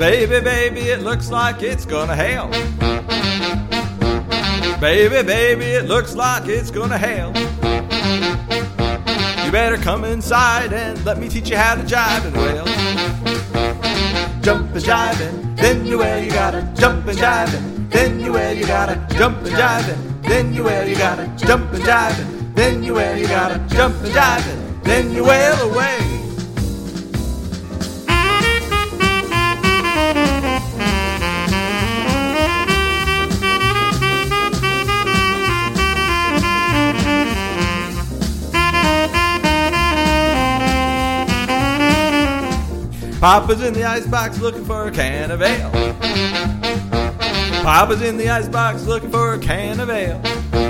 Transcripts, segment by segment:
Baby, baby, it looks like it's gonna hail. Baby, baby, it looks like it's gonna hail. You better come inside and let me teach you how to jive and wail. Jump and jiving, then you wail, you gotta jump and jiving, then you wail, you gotta jump and jiving, then you wail, you gotta jump and jiving, then you wail, you gotta jump and jiving, then you wail away. Papa's in the icebox looking for a can of ale. Papa's in the icebox looking for a can of ale.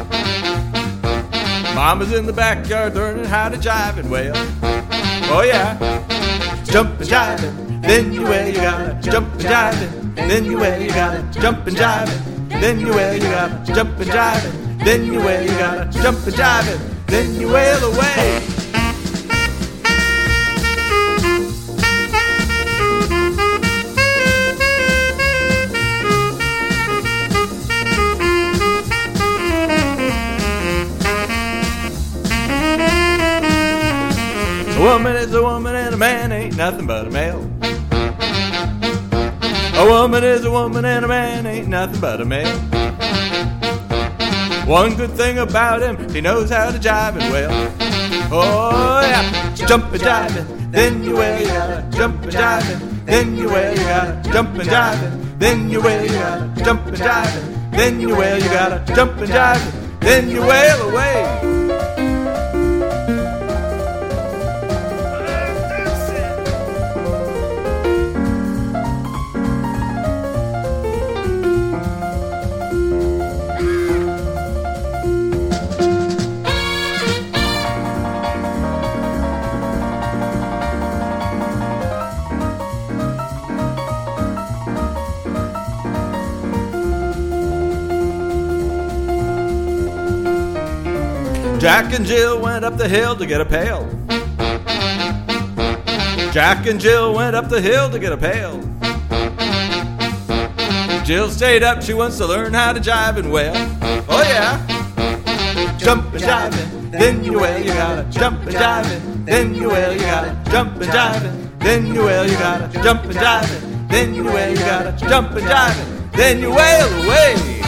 Mama's in the backyard learning how to jive and wail. Oh yeah, jump and jiving, then you wail, you gotta jump and jiving, then you wail, you gotta jump and jiving, then you wail, you gotta jump and jiving, then you wail, you gotta jump and jiving, then you wail away. A woman is a woman and a man ain't nothing but a male. A woman is a woman and a man ain't nothing but a male. One good thing about him, he knows how to jive and wail. Oh yeah, jump and jiving, then you wail, you gotta jump and jiving, then you wail, you gotta jump and jiving, then you wail, you gotta jump and jiving, then you wail, you gotta jump and jiving, then you wail away. Jack and Jill went up the hill to get a pail. Jack and Jill went up the hill to get a pail. Jill stayed up, she wants to learn how to jive and wail. Oh yeah, jump and jiving, then you wail, you gotta jump and jiving, then you wail, you gotta jump and jiving, then you wail, you gotta jump and jiving, then you wail, you gotta jump and jiving, then you wail away.